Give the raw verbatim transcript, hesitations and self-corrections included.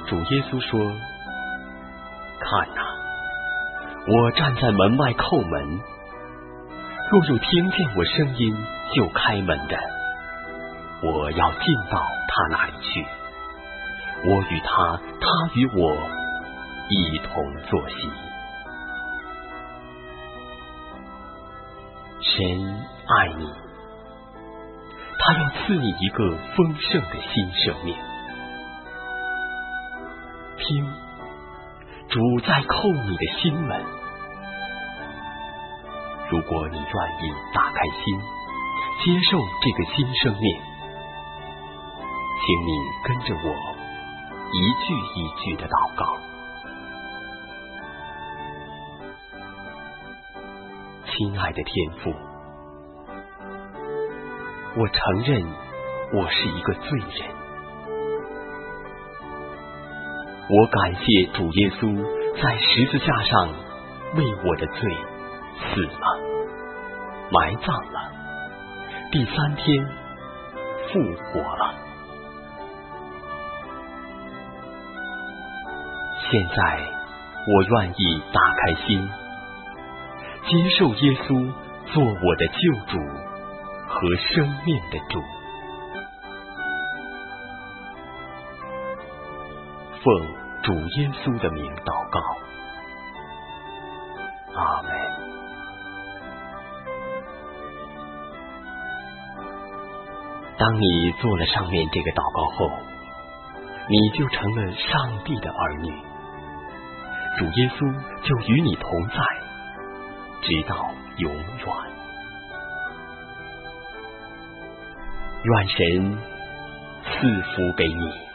主耶稣说：看哪，我站在门外叩门，若有听见我声音就开门的，我要进到他那里去，我与他，他与我一同坐席。神爱你，他要赐你一个丰盛的新生命。听，主在叩你的心门。如果你愿意打开心，接受这个新生命，请你跟着我一句一句的祷告。亲爱的天父，我承认我是一个罪人，我感谢主耶稣在十字架上为我的罪死了，埋葬了，第三天复活了。现在我愿意打开心，接受耶稣做我的救主和生命的主。奉主耶稣的名祷告，阿们。当你做了上面这个祷告后，你就成了上帝的儿女，主耶稣就与你同在，直到永远。愿神赐福给你。